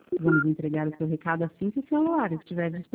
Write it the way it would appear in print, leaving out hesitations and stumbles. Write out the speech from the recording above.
Vamos entregar o seu recado assim que o celular estiver disponível.